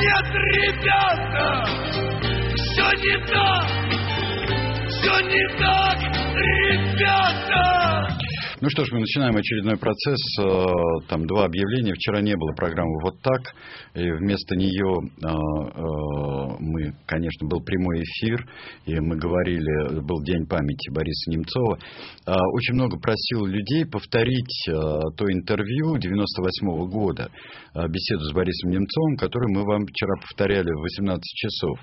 Нет, ребята, все не так, все не так, ребята. Ну что ж, мы начинаем очередной процесс. Там 2 объявления. Вчера не было программы «Вот так». И вместо нее мы, конечно, был прямой эфир. И мы говорили, был День памяти Бориса Немцова. Очень много просил людей повторить то интервью 98-го года, беседу с Борисом Немцовым, которую мы вам вчера повторяли в 18 часов.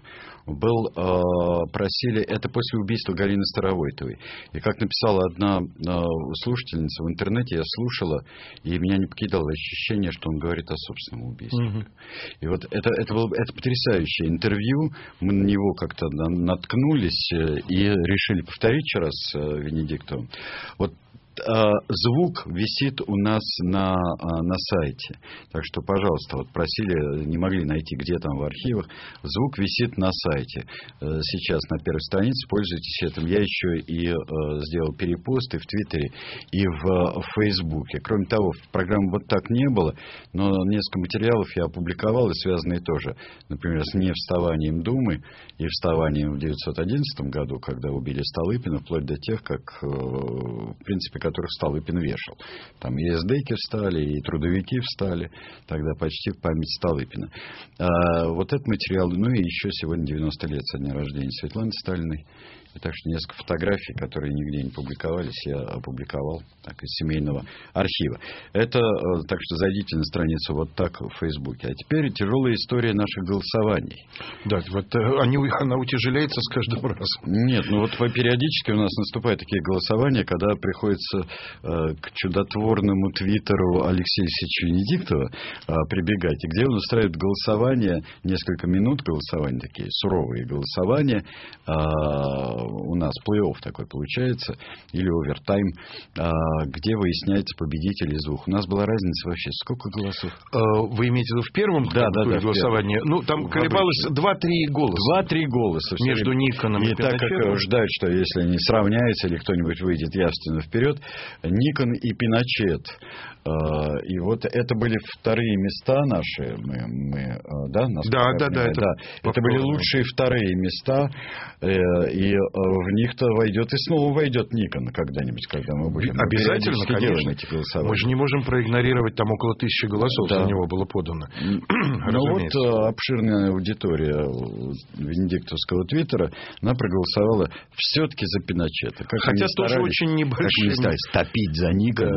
Просили, это после убийства Галины Старовойтовой. И как написала одна слушательница в интернете, я слушала, и меня не покидало ощущение, что он говорит о собственном убийстве. Угу. И вот это было потрясающее интервью. Мы на него как-то наткнулись и решили повторить еще раз Венедиктову. Вот звук висит у нас на сайте. Так что, пожалуйста, вот просили, не могли найти, где там в архивах. Звук висит на сайте. Сейчас на первой странице, пользуйтесь этим. Я еще и сделал перепосты в Твиттере и в Фейсбуке. Кроме того, программы «Вот так» не было, но несколько материалов я опубликовал, и связанные тоже, например, с невставанием Думы и вставанием в 1911 году, когда убили Столыпина, вплоть до тех, как, в принципе, которых Столыпин вешал. Там и эсдеки встали, и трудовики встали, тогда почти в память Столыпина. Вот этот материал, ну и еще сегодня 90 лет со дня рождения Светланы Сталиной. И так что несколько фотографий, которые нигде не публиковались, я опубликовал так, из семейного архива. Это, так что зайдите на страницу «Вот так» в Фейсбуке. А теперь тяжелая история наших голосований. Да, вот она утяжеляется с каждым разом. Нет, ну вот периодически у нас наступают такие голосования, когда приходится к чудотворному твиттеру Алексея Алексеевича Венедиктова прибегать, и где он устраивает голосования, несколько минут голосования, такие суровые голосования, у нас плей-офф такой получается, или овертайм, где выясняется победитель из 2. У нас была разница вообще. Сколько голосов? Вы имеете в виду в первом голосовании? Ну, там колебалось 2-3 голоса. 2-3 голоса. Между Никоном и Пиночетом. И так как ждать, что если они сравняются, или кто-нибудь выйдет явственно вперед, Никон и Пиночет. И вот это были вторые места наши. Это были лучшие вторые места. И в них-то войдет и снова войдет Никон когда-нибудь, когда мы будем обязательно, конечно. Эти голосования. Мы же не можем проигнорировать, там около 1000 голосов за него было подано. Ну вот обширная аудитория Венедиктовского твиттера, она проголосовала все-таки за Пиночета. Хотя тоже очень небольшие. Как они топить за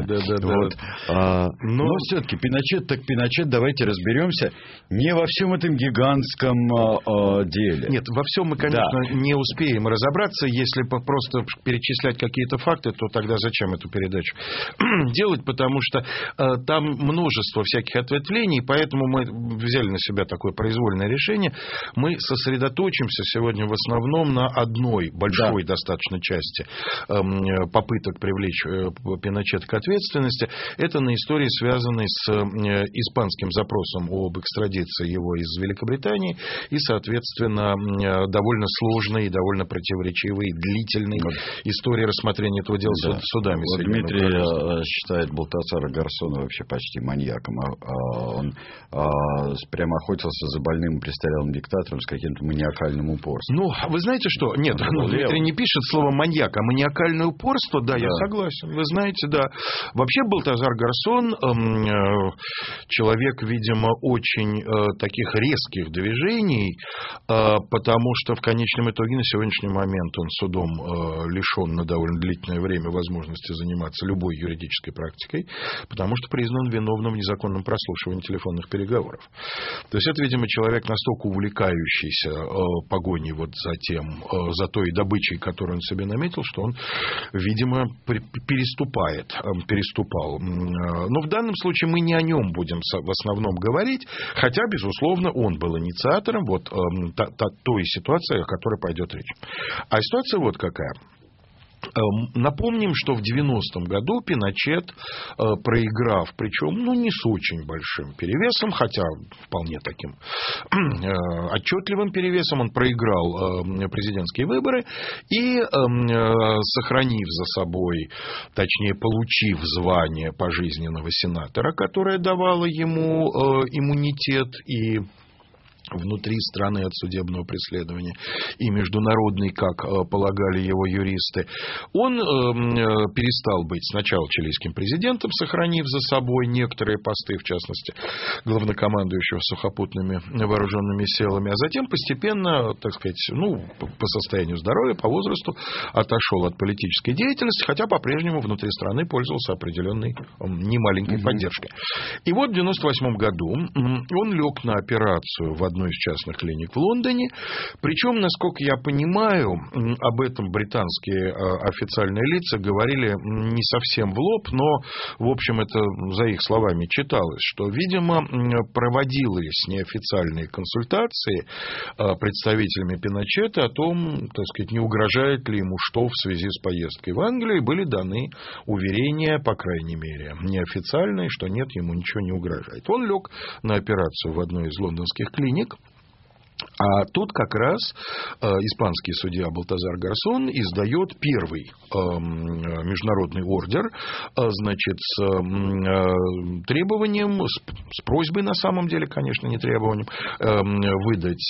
Никона. Но все-таки Пиночет так Пиночет, давайте разберемся не во всем этом гигантском деле. Нет, во всем мы, конечно, не успеем разобраться. Если просто перечислять какие-то факты, то тогда зачем эту передачу делать? Потому что там множество всяких ответвлений, поэтому мы взяли на себя такое произвольное решение. Мы сосредоточимся сегодня в основном на одной большой достаточно части попыток привлечь Пиночета к ответственности. Это на истории, связанной с испанским запросом об экстрадиции его из Великобритании и, соответственно, довольно сложной и довольно противоречивой, длительной истории рассмотрения этого дела судами. Вот Дмитрий считает Балтасара Гарсона вообще почти маньяком. Он прямо охотился за больным престарелым диктатором с каким-то маниакальным упорством. Ну, вы знаете что? Нет, Дмитрий не пишет слово маньяк, а маниакальное упорство, я согласен. Вы знаете, вообще Балтазар Гарсон человек, видимо, очень таких резких движений, потому что в конечном итоге на сегодняшний момент он судом лишен на довольно длительное время возможности заниматься любой юридической практикой, потому что признан виновным в незаконном прослушивании телефонных переговоров. То есть это, видимо, человек настолько увлекающийся погоней за той добычей, которую он себе наметил, что он, видимо, переступал. Но в данном случае мы не о нем будем в основном говорить, хотя, безусловно, он был инициатором той ситуации, о которой пойдет речь. А ситуация вот какая. Напомним, что в 90-м году Пиночет, проиграв, причем не с очень большим перевесом, хотя вполне таким отчетливым перевесом, он проиграл президентские выборы и, сохранив за собой, точнее, получив звание пожизненного сенатора, которое давало ему иммунитет и внутри страны от судебного преследования, и международный, как полагали его юристы. Он перестал быть сначала чилийским президентом, сохранив за собой некоторые посты, в частности, главнокомандующего сухопутными вооруженными силами, а затем постепенно, так сказать, по состоянию здоровья, по возрасту, отошел от политической деятельности, хотя по-прежнему внутри страны пользовался определенной немаленькой поддержкой. И вот в 1998 году он лег на операцию в одной из частных клиник в Лондоне. Причем, насколько я понимаю, об этом британские официальные лица говорили не совсем в лоб, но, в общем, это за их словами читалось, что, видимо, проводились неофициальные консультации представителями Пиночета о том, так сказать, не угрожает ли ему что в связи с поездкой в Англию, и были даны уверения, по крайней мере, неофициальные, что нет, ему ничего не угрожает. Он лег на операцию в одной из лондонских клиник. А тут как раз испанский судья Балтазар Гарсон издает первый международный ордер, значит, с требованием, с просьбой на самом деле, конечно, не требованием, выдать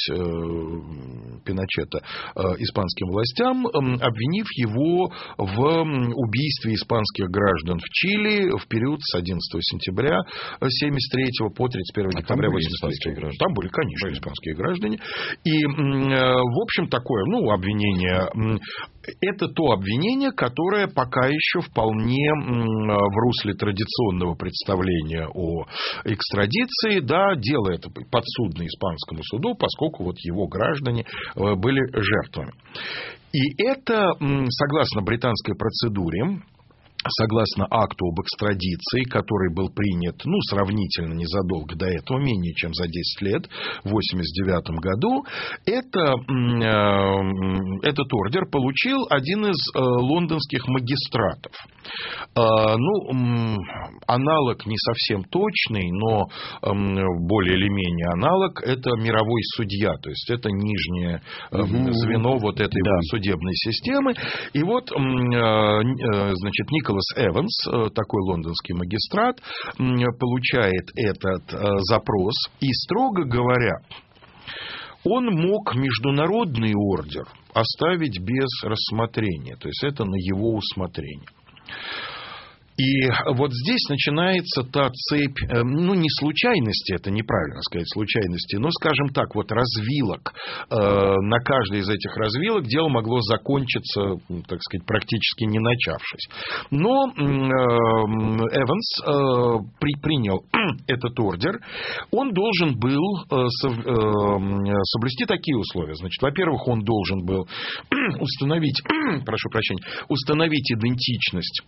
Пиночета испанским властям, обвинив его в убийстве испанских граждан в Чили в период с 11 сентября 1973 по 31 декабря 1983. Там были, конечно, испанские граждане. И, в общем, такое, обвинение. Это то обвинение, которое пока еще вполне в русле традиционного представления о экстрадиции, делает подсудно испанскому суду, поскольку вот его граждане были жертвами. И это, согласно британской процедуре, согласно акту об экстрадиции, который был принят, сравнительно незадолго до этого, менее чем за 10 лет, в 1989 году, этот ордер получил один из лондонских магистратов. Аналог не совсем точный, но более или менее аналог, это мировой судья, то есть это нижнее звено вот этой судебной системы. И вот, значит, Николас Эванс, такой лондонский магистрат, получает этот запрос, и, строго говоря, он мог международный ордер оставить без рассмотрения, то есть это на его усмотрение. И вот здесь начинается та цепь, не случайности, это неправильно сказать, случайности, но, скажем так, вот развилок. На каждой из этих развилок дело могло закончиться, так сказать, практически не начавшись. Но Эванс принял этот ордер. Он должен был соблюсти такие условия. Значит, во-первых, он должен был установить идентичность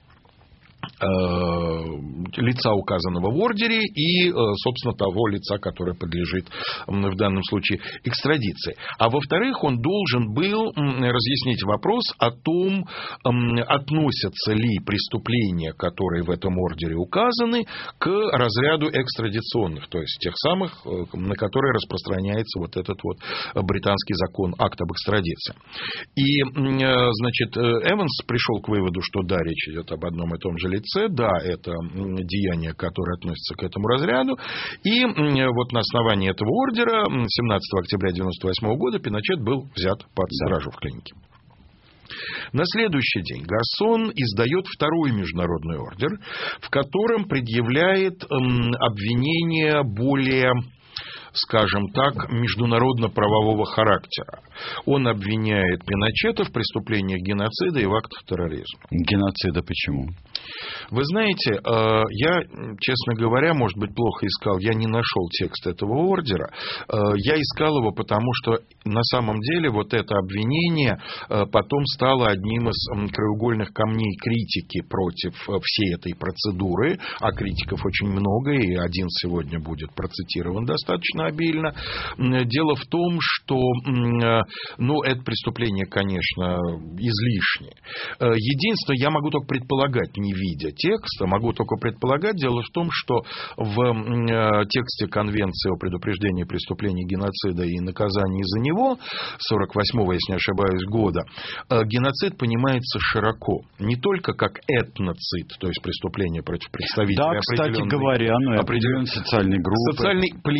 лица, указанного в ордере, и, собственно, того лица, которое подлежит в данном случае экстрадиции. А во-вторых, он должен был разъяснить вопрос о том, относятся ли преступления, которые в этом ордере указаны, к разряду экстрадиционных, то есть тех самых, на которые распространяется вот этот вот британский закон, акт об экстрадиции. И, значит, Эванс пришел к выводу, что да, речь идет об одном и том же лице, да, это деяние, которое относится к этому разряду. И вот на основании этого ордера 17 октября 1998 года Пиночет был взят под стражу в клинике. На следующий день Гарсон издает второй международный ордер, в котором предъявляет обвинения более, скажем так, международно-правового характера. Он обвиняет Пиночета в преступлениях геноцида и в актах терроризма. Геноцида почему? Вы знаете, я, честно говоря, может быть, плохо искал, я не нашел текст этого ордера. Я искал его, потому что на самом деле вот это обвинение потом стало одним из краеугольных камней критики против всей этой процедуры, а критиков очень много, и один сегодня будет процитирован достаточно обильно. Дело в том, что это преступление, конечно, излишнее. Единственное, я могу только предполагать, не видя текста, могу только предполагать. Дело в том, что в тексте Конвенции о предупреждении преступлений геноцида и наказании за него 48-го, если не ошибаюсь, года, геноцид понимается широко. Не только как этноцид, то есть преступление против представителей определенной социальной группы. Социальной, политической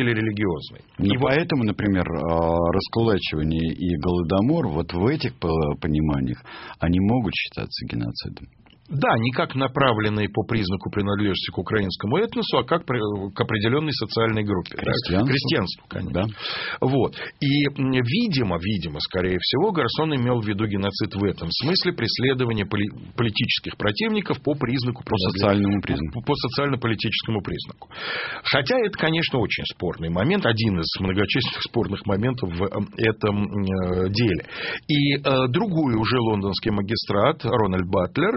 или религиозной. И поэтому, например, раскулачивание и голодомор вот в этих пониманиях, они могут считаться геноцидом. Да, не как направленные по признаку принадлежности к украинскому этносу, а как к определенной социальной группе. Крестьянству, конечно. Да. Вот. И, видимо, скорее всего, Гарсон имел в виду геноцид в этом смысле, преследование политических противников по признаку по социально-политическому признаку. Хотя это, конечно, очень спорный момент, один из многочисленных спорных моментов в этом деле. И другой уже лондонский магистрат Рональд Батлер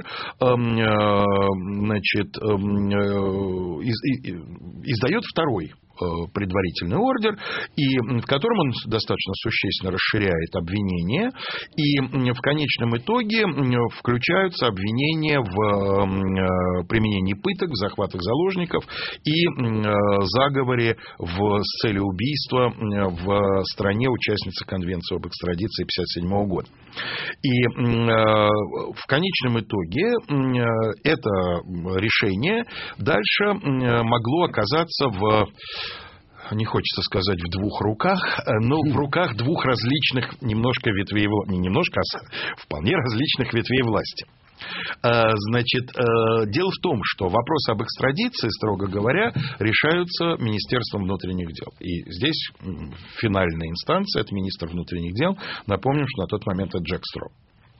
издает второй предварительный ордер, и в котором он достаточно существенно расширяет обвинения, и в конечном итоге включаются обвинения в применении пыток, в захватах заложников и заговоре с целью убийства в стране, участнице Конвенции об экстрадиции 1957 года. И в конечном итоге это решение дальше могло оказаться не хочется сказать в двух руках, но в руках двух различных немножко ветвей, не немножко, а вполне различных ветвей власти. Значит, дело в том, что вопросы об экстрадиции, строго говоря, решаются Министерством внутренних дел. И здесь финальная инстанция – это министр внутренних дел. Напомним, что на тот момент это Джек Стро.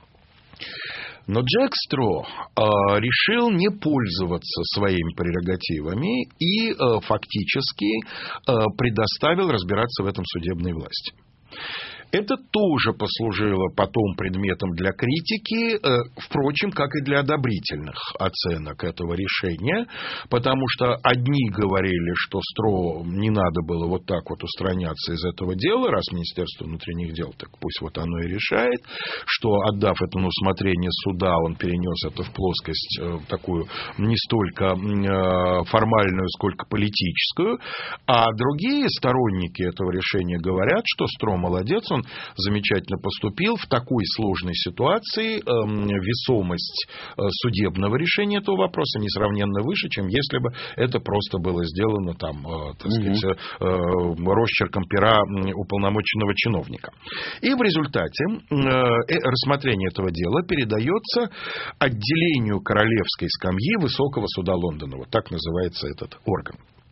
Но Джек Стро решил не пользоваться своими прерогативами и фактически предоставил разбираться в этом судебной власти. Это тоже послужило потом предметом для критики, впрочем, как и для одобрительных оценок этого решения, потому что одни говорили, что Стро не надо было вот так вот устраняться из этого дела, раз Министерство внутренних дел, так пусть вот оно и решает, что, отдав это на усмотрение суда, он перенес это в плоскость такую не столько формальную, сколько политическую, а другие сторонники этого решения говорят, что Стро молодец, он замечательно поступил. В такой сложной ситуации весомость судебного решения этого вопроса несравненно выше, чем если бы это просто было сделано там, так сказать, росчерком пера уполномоченного чиновника. И в результате рассмотрение этого дела передается отделению королевской скамьи Высокого суда Лондона. Вот так называется этот орган.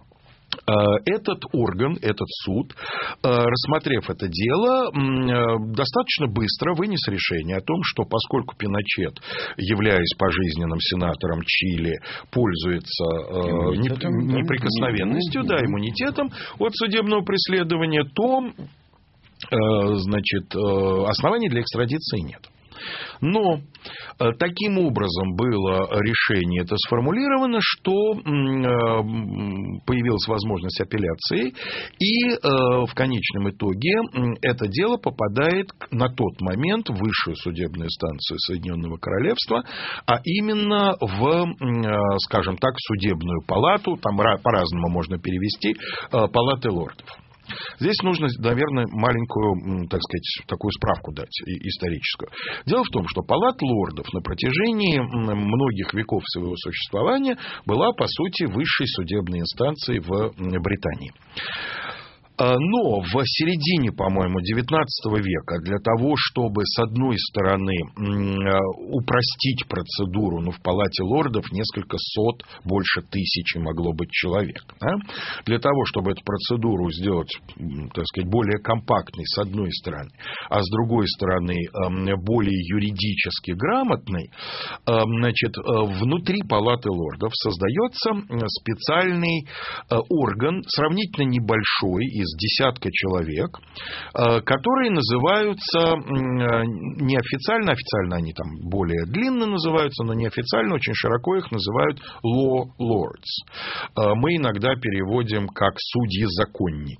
Этот орган, этот суд, рассмотрев это дело, достаточно быстро вынес решение о том, что поскольку Пиночет, являясь пожизненным сенатором Чили, пользуется неприкосновенностью, иммунитетом от судебного преследования, то, значит, оснований для экстрадиции нет. Но таким образом было решение это сформулировано, что появилась возможность апелляции, и в конечном итоге это дело попадает на тот момент в высшую судебную инстанцию Соединенного Королевства, а именно в, скажем так, судебную палату, там по-разному можно перевести, палаты лордов. Здесь нужно, наверное, маленькую, так сказать, такую справку дать историческую. Дело в том, что Палата лордов на протяжении многих веков своего существования была, по сути, высшей судебной инстанцией в Британии. Но в середине, по-моему, XIX века для того, чтобы, с одной стороны, упростить процедуру, в Палате лордов несколько сот, больше тысячи могло быть человек. Да? Для того, чтобы эту процедуру сделать, так сказать, более компактной, с одной стороны, а с другой стороны, более юридически грамотной, значит, внутри Палаты лордов создается специальный орган, сравнительно небольшой, из десятка человек, которые называются неофициально, официально они там более длинно называются, но неофициально очень широко их называют law lords. Мы иногда переводим как судьи-законники.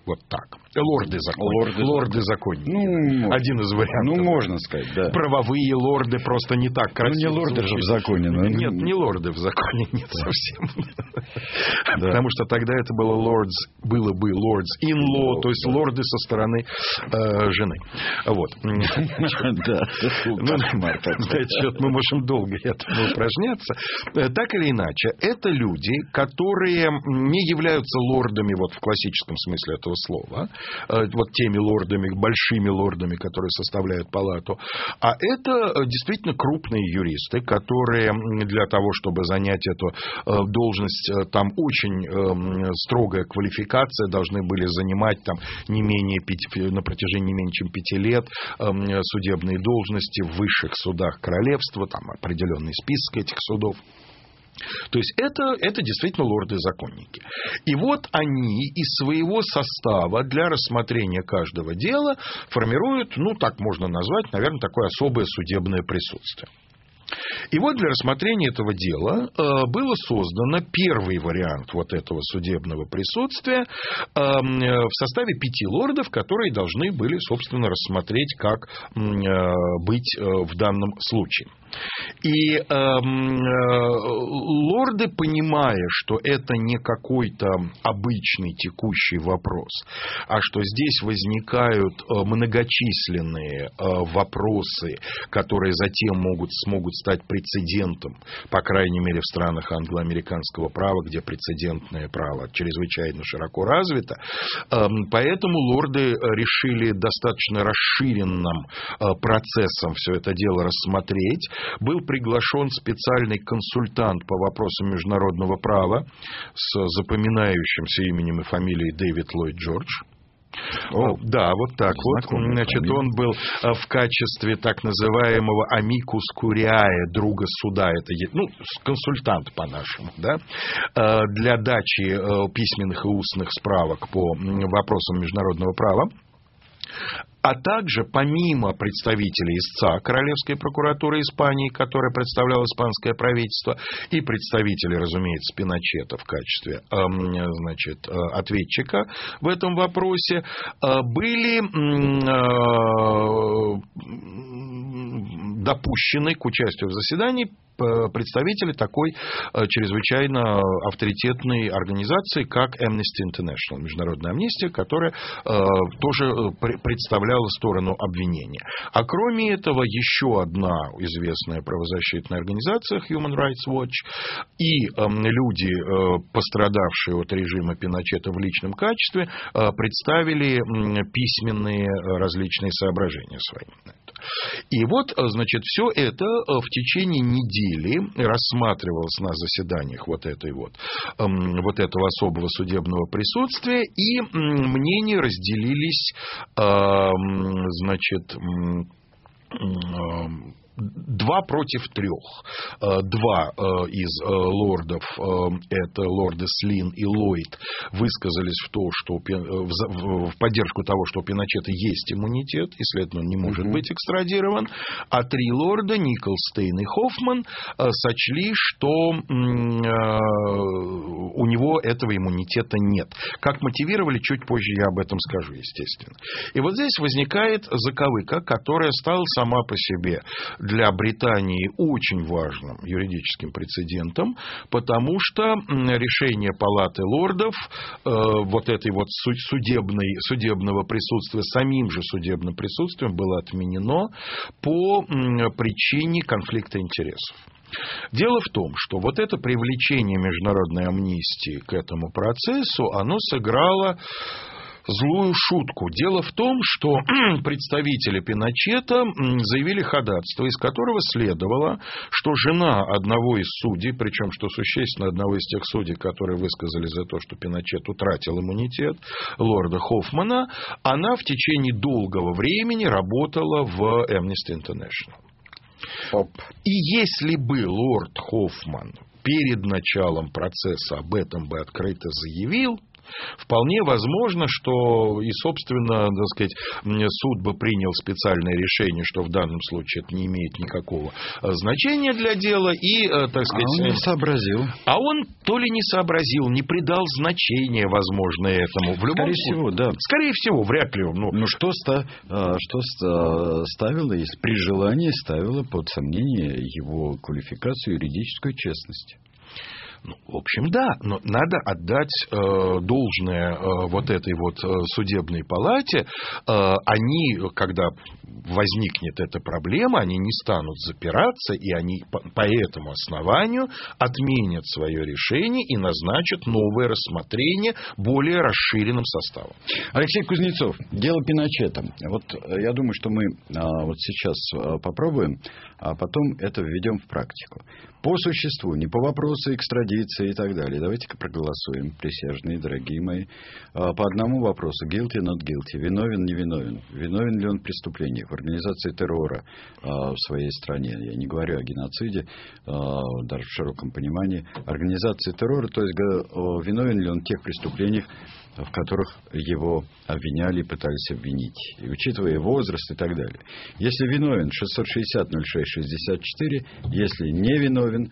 Вот так. Лорды-законники. Ну, один из вариантов. Ну, можно сказать, да. Правовые лорды просто не так красиво. Ну, не лорды же в законе. Но... Нет, не лорды в законе, нет совсем. Потому что тогда это было бы lords-in-law, то есть лорды со стороны жены. Вот. Да, на этот счет мы можем долго упражняться. Так или иначе, это люди, которые не являются лордами вот в классическом смысле этого слова, вот теми лордами, большими лордами, которые составляют палату, а это действительно крупные юристы, которые для того, чтобы занять эту должность, там очень строгая квалификация, должны были занимать там на протяжении не менее чем 5 лет судебные должности в высших судах королевства, там определенный список этих судов. То есть это действительно лорды-законники. И вот они из своего состава для рассмотрения каждого дела формируют, ну так можно назвать, наверное, такое особое судебное присутствие. И вот для рассмотрения этого дела было создано первый вариант вот этого судебного присутствия в составе 5 лордов, которые должны были, собственно, рассмотреть, как быть в данном случае. И лорды, понимая, что это не какой-то обычный текущий вопрос, а что здесь возникают многочисленные вопросы, которые затем смогут стать прецедентом, по крайней мере, в странах англо-американского права, где прецедентное право чрезвычайно широко развито. Поэтому лорды решили достаточно расширенным процессом все это дело рассмотреть. Был приглашен специальный консультант по вопросам международного права с запоминающимся именем и фамилией Дэвид Ллойд Джордж. Да, вот так вот. Значит, он был в качестве так называемого amicus curiae, друга суда, это консультант по-нашему, да, для дачи письменных и устных справок по вопросам международного права. А также, помимо представителей истца Королевской прокуратуры Испании, которая представляла испанское правительство, и представителей, разумеется, Пиночета в качестве, значит, ответчика в этом вопросе, были допущены к участию в заседании представители такой чрезвычайно авторитетной организации, как Amnesty International, Международная амнистия, которая тоже представляла сторону обвинения. А кроме этого, еще одна известная правозащитная организация, Human Rights Watch, и люди, пострадавшие от режима Пиночета в личном качестве, представили письменные различные соображения свои. И вот, значит, все это в течение недели рассматривалось на заседаниях вот этого особого судебного присутствия, и мнения разделились, значит, 2 против 3. 2 из лордов, это лорды Слин и Ллойд, высказались в поддержку того, что у Пиночета есть иммунитет, и, следовательно, он не может быть экстрадирован. А 3 лорда, Николстейн и Хоффман, сочли, что у него этого иммунитета нет. Как мотивировали, чуть позже я об этом скажу, естественно. И вот здесь возникает заковыка, которая стала сама по себе для Британии очень важным юридическим прецедентом, потому что решение Палаты лордов вот этой вот судебного присутствия, самим же судебным присутствием было отменено по причине конфликта интересов. Дело в том, что вот это привлечение международной амнистии к этому процессу, оно сыграло злую шутку. Дело в том, что представители Пиночета заявили ходатайство, из которого следовало, что жена одного из судей, причем, что существенно, одного из тех судей, которые высказали за то, что Пиночет утратил иммунитет, лорда Хоффмана, она в течение долгого времени работала в Amnesty International. И если бы лорд Хоффман перед началом процесса об этом бы открыто заявил, Вполне возможно, что и, собственно, так сказать, суд бы принял специальное решение, что в данном случае это не имеет никакого значения для дела, и, так сказать... А он не сообразил. А он то ли не сообразил, не придал значения, возможно, этому. В любом Скорее всего, да. Скорее всего, вряд ли. Ну, что ставило, если при желании ставило под сомнение его квалификацию и юридическую честность? Ну, в общем, да, но надо отдать должное вот этой вот судебной палате. Они, когда возникнет эта проблема, они не станут запираться, и они по этому основанию отменят свое решение и назначат новое рассмотрение более расширенным составом. Алексей Кузнецов, дело Пиночета. Вот я думаю, что мы вот сейчас попробуем, а потом это введем в практику. По существу, не по вопросу экстрадиции и так далее. Давайте-ка проголосуем, присяжные, дорогие мои. По одному вопросу. Guilty, not guilty. Виновен, не виновен. Виновен ли он в преступлениях, в организации террора в своей стране. Я не говорю о геноциде, даже в широком понимании. Организации террора, то есть виновен ли он в тех преступлениях, в которых его обвиняли и пытались обвинить. И учитывая возраст и так далее. Если виновен, 660-06-64. Если не виновен,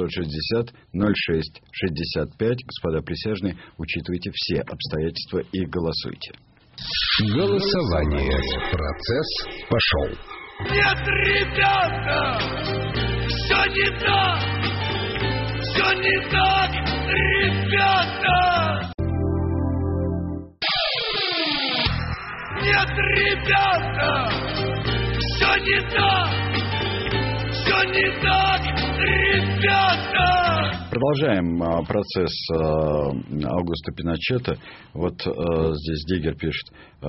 660-06-65. Господа присяжные, учитывайте все обстоятельства и голосуйте. Голосование. Процесс пошел. Нет, ребята, все не так, все не так, ребята. Нет, ребята, все не так, ребята. Продолжаем процесс Аугуста Пиночета. Вот здесь Диггер пишет.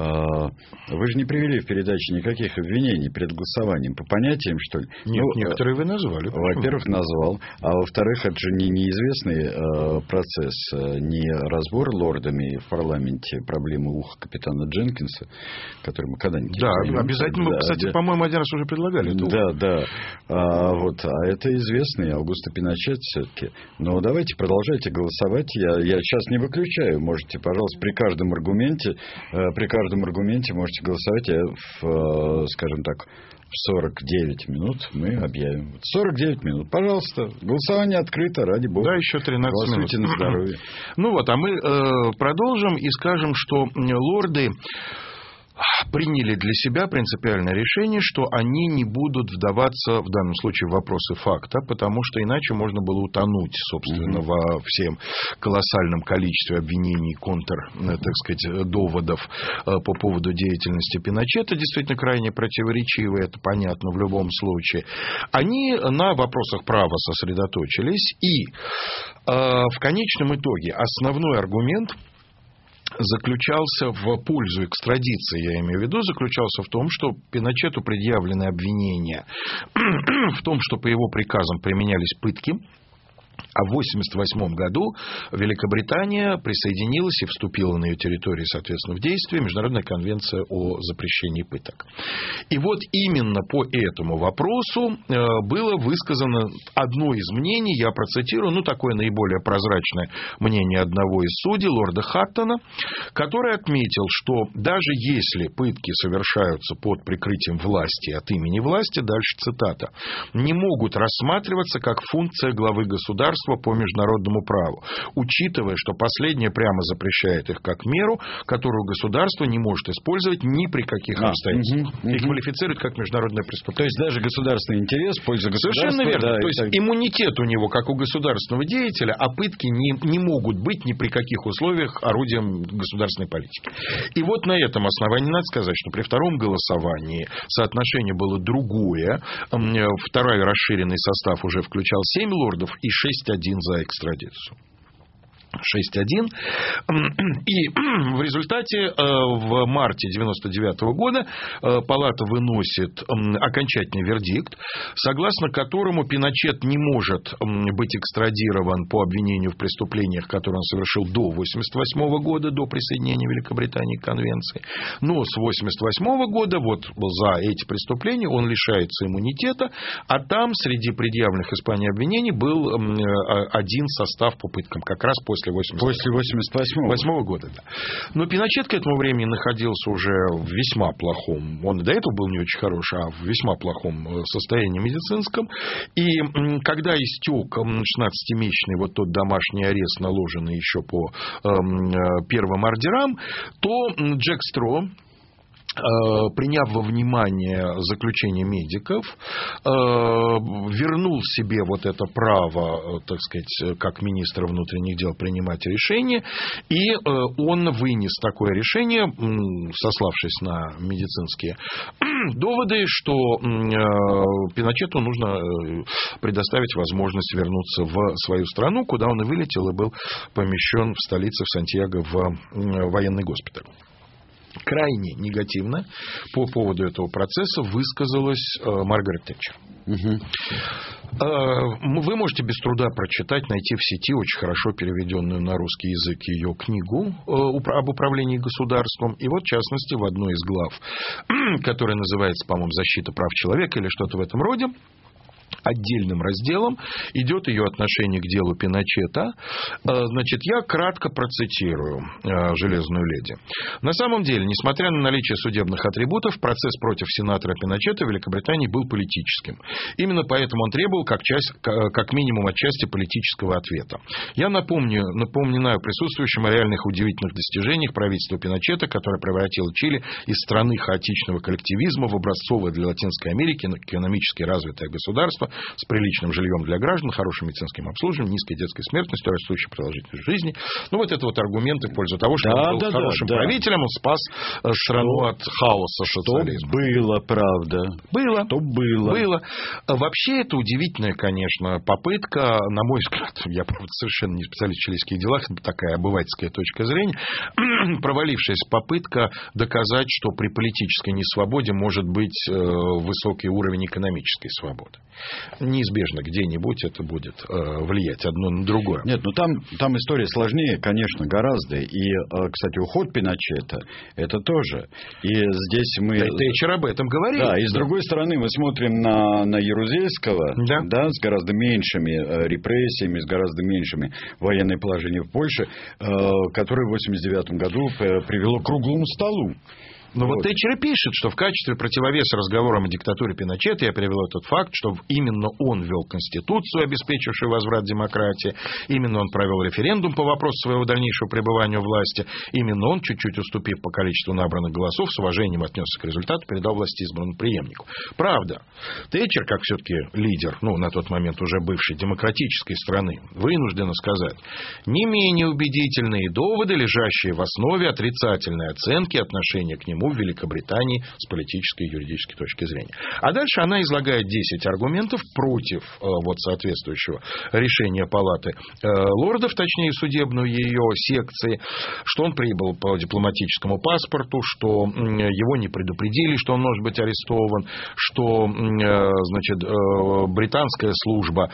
Вы же не привели в передаче никаких обвинений перед голосованием. По понятиям, что ли? Нет, некоторые вы назвали. Во-первых, назвал. А во-вторых, это же не неизвестный процесс, не разбор лордами в парламенте проблемы уха капитана Дженкинса, который мы когда-нибудь... Да, обязательно. Мы, кстати, по-моему, один раз уже предлагали. Да. А это известный Аугусто Пиночет все-таки. Но давайте продолжайте голосовать. Я сейчас не выключаю. Можете, пожалуйста, при каждом аргументе можете голосовать. Скажем так, в 49 минут мы объявим. 49 минут. Пожалуйста. Голосование открыто, ради бога. Да, еще 13 Голосуйте минут. на здоровье. Ну вот, а мы продолжим и скажем, что лорды приняли для себя принципиальное решение, что они не будут вдаваться в данном случае в вопросы факта, потому что иначе можно было утонуть, собственно, во всем колоссальном количестве обвинений, так сказать, доводов по поводу деятельности Пиночета, действительно крайне противоречивые, это понятно в любом случае. Они на вопросах права сосредоточились, и в конечном итоге основной аргумент заключался в пользу экстрадиции, я имею в виду, заключался в том, что Пиночету предъявлены обвинения в том, что по его приказам применялись пытки. А в 1988 году Великобритания присоединилась и вступила на ее территории, соответственно, в действие Международная конвенция о запрещении пыток. И вот именно по этому вопросу было высказано одно из мнений, я процитирую, такое наиболее прозрачное мнение одного из судей, лорда Хаттона, который отметил, что даже если пытки совершаются под прикрытием власти от имени власти, дальше цитата, не могут рассматриваться как функция главы государства по международному праву, учитывая, что последнее прямо запрещает их как меру, которую государство не может использовать ни при каких обстоятельствах. И квалифицирует как международное преступление. То есть даже государственный интерес, польза государства. Совершенно верно. Да, то есть иммунитет у него как у государственного деятеля, а пытки не могут быть ни при каких условиях орудием государственной политики. И вот на этом основании надо сказать, что при втором голосовании соотношение было другое. Второй расширенный состав уже включал 7 лордов и 6-1 за экстрадицию. 6-1. И в результате в марте 1999 года палата выносит окончательный вердикт, согласно которому Пиночет не может быть экстрадирован по обвинению в преступлениях, которые он совершил до 1988 года, до присоединения Великобритании к конвенции. Но с 1988 года вот за эти преступления он лишается иммунитета, а там среди предъявленных Испании обвинений был один состав по пыткам, как раз после после 88-го года. Да. Но Пиночет к этому времени находился уже в весьма плохом, он и до этого был не очень хороший, а в весьма плохом состоянии медицинском. И когда истек 16-месячный вот тот домашний арест, наложенный еще по первым ордерам, то Джек Стро, приняв во внимание заключение медиков, вернул себе вот это право, так сказать, как министр внутренних дел принимать решения, и он вынес такое решение, сославшись на медицинские доводы, что Пиночету нужно предоставить возможность вернуться в свою страну, куда он и вылетел, и был помещен в столице, в Сантьяго, в военный госпиталь. Крайне негативно по поводу этого процесса высказалась Маргарет Тэтчер. Вы можете без труда прочитать, найти в сети очень хорошо переведенную на русский язык ее книгу об управлении государством. И вот, в частности, в одной из глав, которая называется, по-моему, «Защита прав человека» или что-то в этом роде, отдельным разделом идет ее отношение к делу Пиночета. Значит, я кратко процитирую «Железную леди». На самом деле, несмотря на наличие судебных атрибутов, процесс против сенатора Пиночета в Великобритании был политическим. Именно поэтому он требовал как минимум отчасти политического ответа. Я напоминаю присутствующим о реальных удивительных достижениях правительства Пиночета, которое превратило Чили из страны хаотичного коллективизма в образцовое для Латинской Америки экономически развитое государство с приличным жильем для граждан, хорошим медицинским обслуживанием, низкой детской смертностью, растущей продолжительностью жизни. Ну, вот это вот аргументы в пользу того, что он был хорошим правителем, он спас страну от хаоса социализма. Было, правда. Было. Вообще, это удивительная, конечно, попытка, на мой взгляд, я, правда, совершенно не специалист в чилийских делах, это такая обывательская точка зрения, провалившаяся попытка доказать, что при политической несвободе может быть высокий уровень экономической свободы. Неизбежно где-нибудь это будет влиять одно на другое. Нет, ну там история сложнее, конечно, гораздо. И, кстати, уход Пиночета – это тоже. И здесь мы... Тэтчер об этом говорил. Да, и с другой стороны мы смотрим на Ярузельского, да, с гораздо меньшими репрессиями, с гораздо меньшими военными положениями в Польше, которое в 1989 году привело к круглому столу. Но вот Тэтчер и пишет, что в качестве противовеса разговорам о диктатуре Пиночета я привел этот факт, что именно он ввел Конституцию, обеспечившую возврат демократии, именно он провел референдум по вопросу своего дальнейшего пребывания у власти, именно он, чуть-чуть уступив по количеству набранных голосов, с уважением отнесся к результату, передал власти избранному преемнику. Правда, Тэтчер, как все-таки лидер, на тот момент уже бывшей демократической страны, вынуждена сказать, не менее убедительные доводы, лежащие в основе отрицательной оценки отношения к нему в Великобритании с политической и юридической точки зрения. А дальше она излагает 10 аргументов против соответствующего решения Палаты лордов, точнее судебную ее секции, что он прибыл по дипломатическому паспорту, что его не предупредили, что он может быть арестован, что британская служба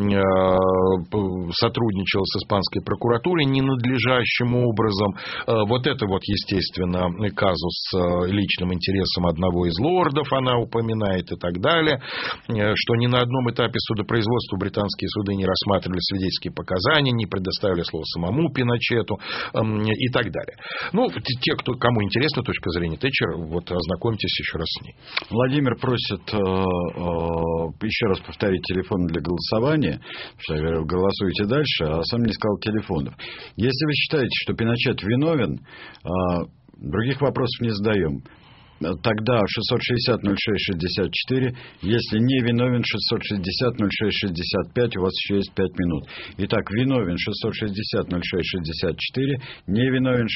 сотрудничала с испанской прокуратурой ненадлежащим образом. Вот это естественно, казус с личным интересом одного из лордов она упоминает и так далее, что ни на одном этапе судопроизводства британские суды не рассматривали свидетельские показания, не предоставили слово самому Пиночету и так далее. Те, кому интересна точка зрения Тэтчер, ознакомьтесь еще раз с ней. Владимир просит еще раз повторить телефон для голосования, что я говорил, голосуйте дальше, а сам не сказал телефонов. Если вы считаете, что Пиночет виновен, других вопросов не задаем. Тогда 660-06-64. Если не виновен, 660-06-65. У вас еще есть 5 минут. Итак, виновен 660-06-64. Не виновен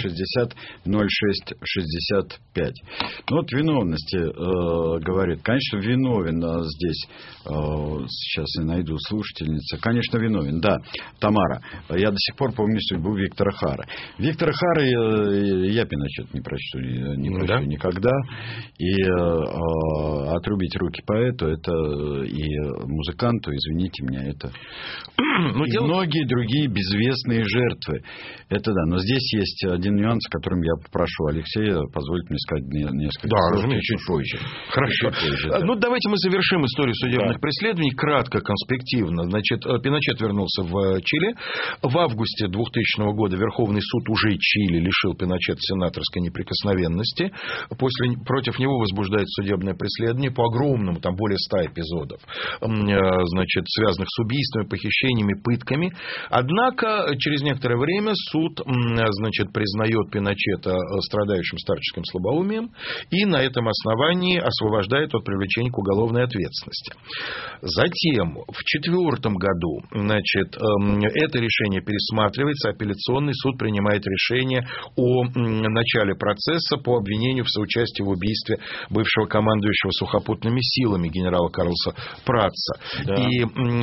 660-06-65. Виновности говорит. Конечно, виновен здесь. Сейчас я найду слушательницу. Конечно, виновен. Да, Тамара. Я до сих пор помню судьбу Виктора Хара. Виктора Хара я Пиночет не прочту никогда. никогда. И отрубить руки поэту, это и музыканту, извините меня, это... И многие другие безвестные жертвы. Это да. Но здесь есть один нюанс, о котором я попрошу Алексея позволить мне сказать несколько слов чуть позже. Хорошо. Чуть позже, да. Ну, давайте мы завершим историю судебных преследований кратко, конспективно. Значит, Пиночет вернулся в Чили. В августе 2000 года Верховный суд уже Чили лишил Пиночета сенаторской неприкосновенности. Против него возбуждается судебное преследование по огромному, там более 100 эпизодов, значит, связанных с убийствами, похищениями, пытками. Однако, через некоторое время суд, значит, признает Пиночета страдающим старческим слабоумием и на этом основании освобождает от привлечения к уголовной ответственности. Затем, в 2004 году, значит, это решение пересматривается, апелляционный суд принимает решение о начале процесса по обвинению в соучастии в убийстве бывшего командующего сухопутными силами генерала Карлоса Пратца. Да. И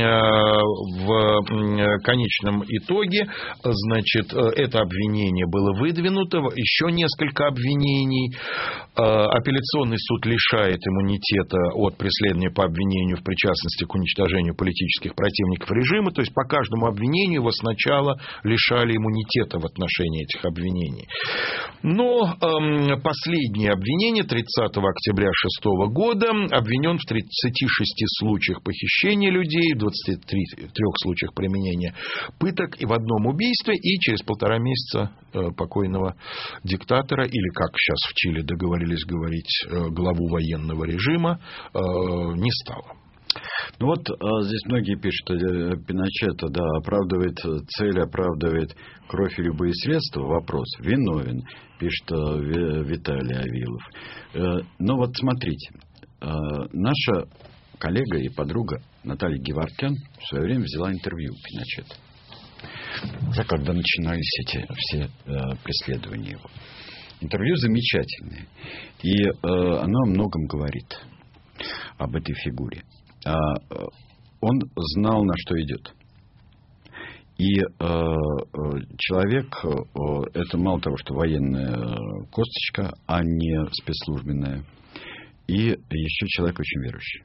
в конечном итоге, значит, это обвинение было выдвинуто, еще несколько обвинений. Апелляционный суд лишает иммунитета от преследования по обвинению в причастности к уничтожению политических противников режима. То есть, по каждому обвинению его сначала лишали иммунитета в отношении этих обвинений. Но последнее обвинение 30 октября 2006 года обвинен в 36 случаях похищения людей, в 23 случаях применения пыток и в одном убийстве, и через 1,5 месяца покойного диктатора, или, как сейчас в Чили договорились говорить, главу военного режима, не стало. Ну вот здесь многие пишут, что Пиночета, да, оправдывает цель, оправдывает кровь и любые средства. Вопрос: виновен, пишет Виталий Авилов. Но вот смотрите, наша коллега и подруга Наталья Геворкян в свое время взяла интервью у Пиночета, когда начинались эти все преследования его. Интервью замечательное, и оно о многом говорит об этой фигуре. Он знал, на что идет. И человек, это мало того, что военная косточка, а не спецслужбенная, и еще человек очень верующий.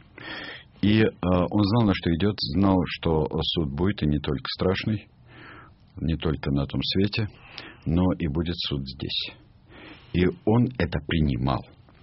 И он знал, на что идет, знал, что суд будет, и не только страшный, не только на том свете, но и будет суд здесь. И он это принимал.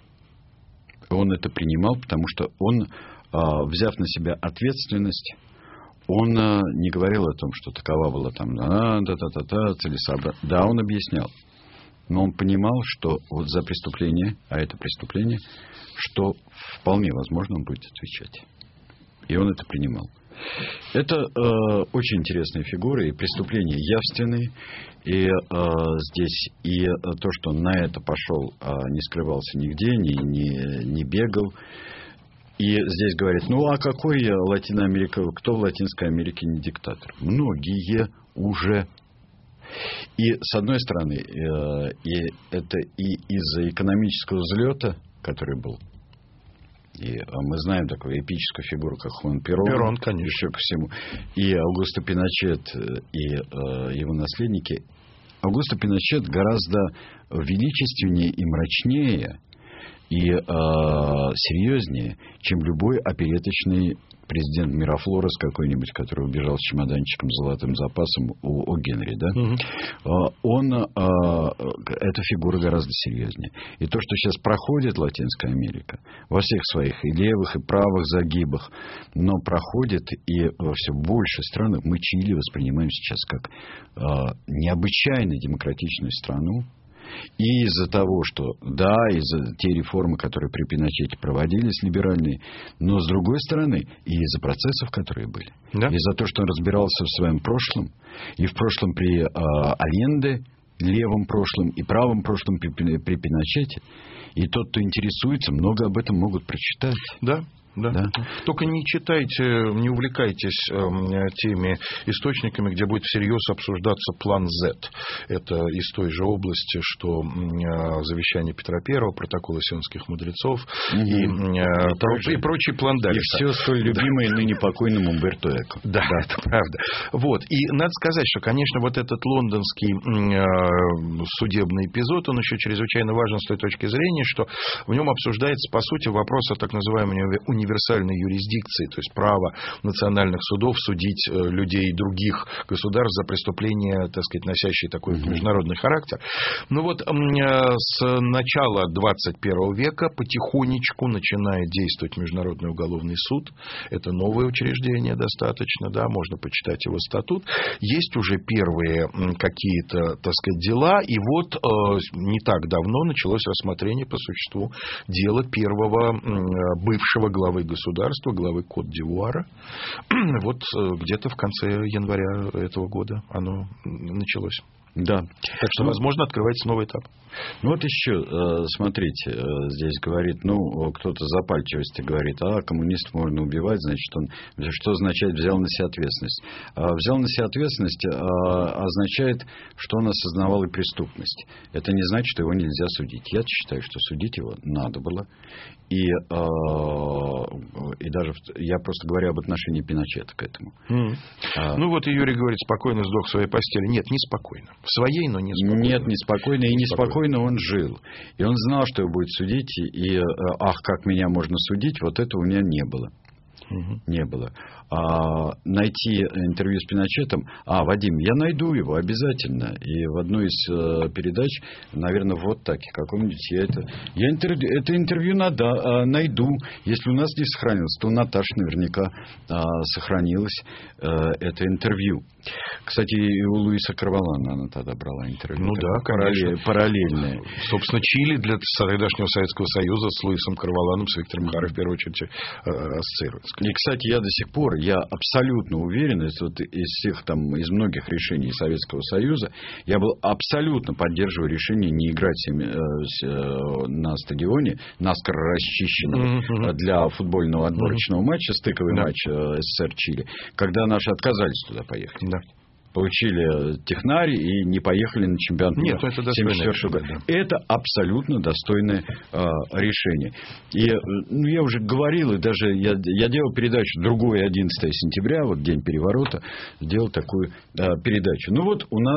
Он это принимал, потому что он, взяв на себя ответственность, он не говорил о том, что такова была там целесообразно. Да, он объяснял. Но он понимал, что вот за преступление, а это преступление, что вполне возможно он будет отвечать. И он это принимал. Это очень интересная фигура, и преступления явственные. И здесь и то, что он на это пошел, не скрывался нигде, не бегал. И здесь говорит, ну а какой Латиноамерика, кто в Латинской Америке не диктатор? Многие уже. И с одной стороны, и это и из-за экономического взлета, который был. И мы знаем такую эпическую фигуру, как Хуан Перрон, конечно. Еще ко всему. И Аугусто Пиночет, и его наследники. Аугусто Пиночет гораздо величественнее и мрачнее, и серьезнее, чем любой опереточный президент Мирафлорес какой-нибудь, который убежал с чемоданчиком с золотым запасом у Генри, да? Эта фигура гораздо серьезнее. И то, что сейчас проходит Латинская Америка во всех своих и левых, и правых загибах, но проходит и во все больше стран. Мы Чили воспринимаем сейчас как необычайно демократичную страну. И из-за того, что, да, из-за те реформы, которые при Пиночете проводились, либеральные, но с другой стороны, и из-за процессов, которые были. Да? Из-за того, что он разбирался в своем прошлом, и в прошлом при Альенде, левом прошлом, и правом прошлом при Пиночете. И тот, кто интересуется, много об этом могут прочитать. Да. Да. Только не читайте, не увлекайтесь теми источниками, где будет всерьез обсуждаться план Z. Это из той же области, что завещание Петра I, протоколы сионских мудрецов и прочий план Далиса. И все столь любимое ныне покойному Умберто Эко. Да, это правда. Вот. И надо сказать, что, конечно, вот этот лондонский судебный эпизод, он еще чрезвычайно важен с той точки зрения, что в нем обсуждается, по сути, вопрос о так называемой универсальной юрисдикции, то есть право национальных судов судить людей других государств за преступления, так сказать, носящие такой международный характер. Ну вот с начала 21 века потихонечку начинает действовать Международный уголовный суд. Это новое учреждение достаточно, да, можно почитать его статут. Есть уже первые какие-то, так сказать, дела, и вот не так давно началось рассмотрение по существу дела первого бывшего главы государства, главы Кот-д'Ивуара. Вот где-то в конце января этого года оно началось. Да. Так что, возможно, открывается новый этап. Ну, вот еще, смотрите, здесь говорит, кто-то запальчивости говорит, коммунистов можно убивать, значит, он, что означает взял на себя ответственность? Взял на себя ответственность означает, что он осознавал и преступность. Это не значит, что его нельзя судить. Я считаю, что судить его надо было. И даже я просто говорю об отношении Пиночета к этому. Ну, вот и Юрий говорит, спокойно сдох в своей постели. Нет, неспокойно. В своей, но неспокойно. Нет, неспокойно. И неспокойно он жил. И он знал, что его будет судить. И, как меня можно судить, вот этого у меня не было. Не было. Найти интервью с Пиночетом. Вадим, я найду его обязательно. И в одной из передач, наверное, вот так, каком-нибудь это интервью найду. Если у нас не сохранилось, то у Наташи наверняка сохранилось это интервью. Кстати, и у Луиса Карвалана она тогда брала интервью. Ну да, конечно. Параллельное. Собственно, Чили для тогдашнего Советского Союза с Луисом Карваланом, с Виктором Харой в первую очередь ассоциируется. И, кстати, я до сих пор, я абсолютно уверен, из многих решений Советского Союза, я был абсолютно поддерживаю решение не играть на стадионе, наскоро расчищенном для футбольного отборочного матча, стыковый матч СССР-Чили, когда наши отказались туда поехать. Да. Получили технари и не поехали на чемпионат мира. Нет, это достойное решение. Это абсолютно достойное решение. И я уже говорил, и даже я делал передачу, другой 11 сентября, вот день переворота, делал такую передачу. Ну вот у нас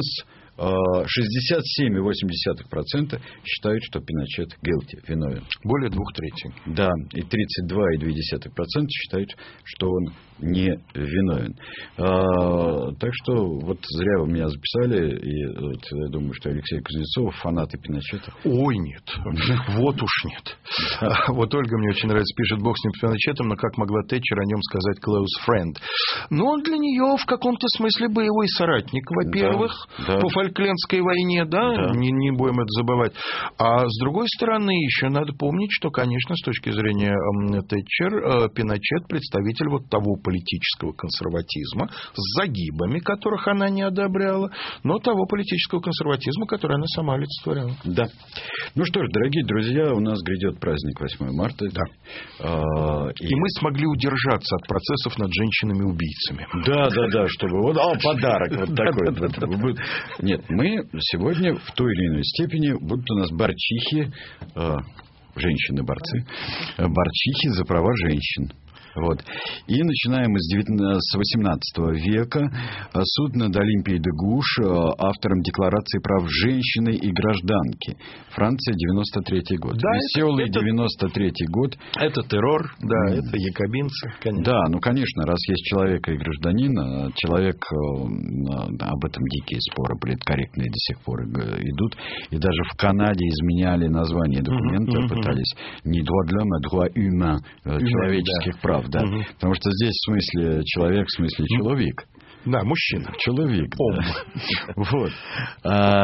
67,8% считают, что Пиночет guilty, виновен. Более 2/3. Да, и 32,2% считают, что он не виновен. Так что вот зря вы меня записали, и я думаю, что Алексей Кузнецов фанаты Пиночета. Ой, нет. Вот уж нет. Вот Ольга мне очень нравится, пишет, бог с ним Пиночетом, но как могла Тэтчер о нем сказать close friend? Но он для нее в каком-то смысле боевой соратник, во-первых, по Фолклендской войне, не будем это забывать. А с другой стороны, еще надо помнить, что, конечно, с точки зрения Тэтчер, Пиночет представитель вот того политического консерватизма с загибами, которых она не одобряла, но того политического консерватизма, который она сама олицетворяла. Да. Ну что ж, дорогие друзья, у нас грядет праздник 8 марта. Да. И мы смогли удержаться от процессов над женщинами-убийцами. Да, чтобы вот подарок вот такой. Нет, мы сегодня в той или иной степени будут у нас борчихи, женщины-борцы, борчихи за права женщин. Вот. И начинаем с 18 века. Суд над Олимпией де Гуш, автором Декларации прав женщины и гражданки. Франция, 93-й год. Да, веселый 93-й год. Это террор, да, это якобинцы, конечно. Да, конечно, раз есть человек и гражданин, человек, об этом дикие споры политкорректные до сих пор идут. И даже в Канаде изменяли название документа, пытались не droit de l'homme, а droit humain, человеческих прав. Да. Потому что здесь в смысле человек, в смысле человек. Да, мужчина. Человек. Да. Вот.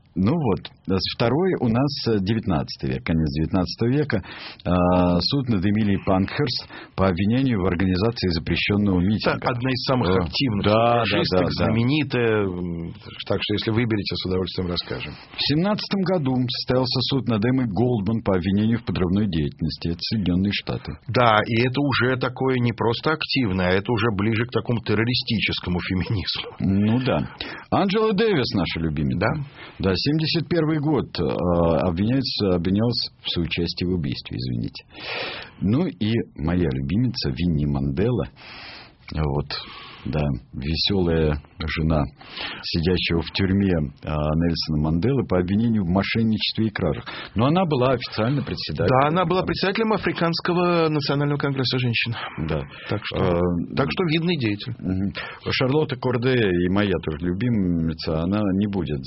Ну вот, второй у нас 19 век, конец 19 века. Суд над Эмилией Панкхерст по обвинению в организации запрещенного митинга. Это одна из самых активных фашисток, знаменитая. Так что, если выберете, с удовольствием расскажем. В 17 году состоялся суд над Эммой Голдман по обвинению в подрывной деятельности. Это Соединенные Штаты. Да, и это уже такое не просто активное, а это уже ближе к такому террористическому феминизму. Ну да. Анджела Дэвис, наша любимица. Да, 71 год, обвинялась в соучастии в убийстве, извините. Ну и моя любимица Винни Мандела. Вот, да, веселая жена сидящего в тюрьме Нельсона Манделы по обвинению в мошенничестве и кражах. Но она была официально председателем. Да, она была председателем Африканского национального конгресса женщин. Да. Так что видный деятель. Шарлотта Кордея, и моя тоже любимица, она не будет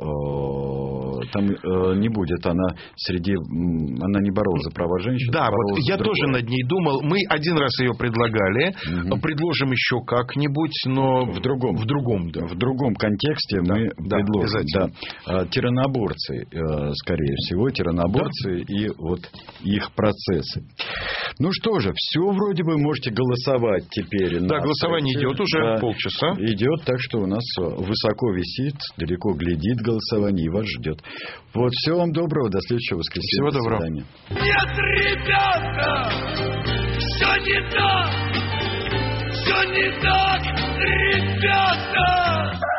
она не боролась за права женщин. Да, вот я тоже над ней думал. Мы один раз ее предлагали, предложим еще как-нибудь, но в другом контексте мы предложим. Да. Тираноборцы, скорее всего, и вот их процессы. Ну что же, все вроде бы можете голосовать теперь. Да, голосование идет уже полчаса. Идет, так что у нас высоко висит, далеко глядит голосование и вас ждет. Вот, всего вам доброго, до следующего воскресенья. Всего доброго. До свидания. Нет, ребята, все не так, ребята.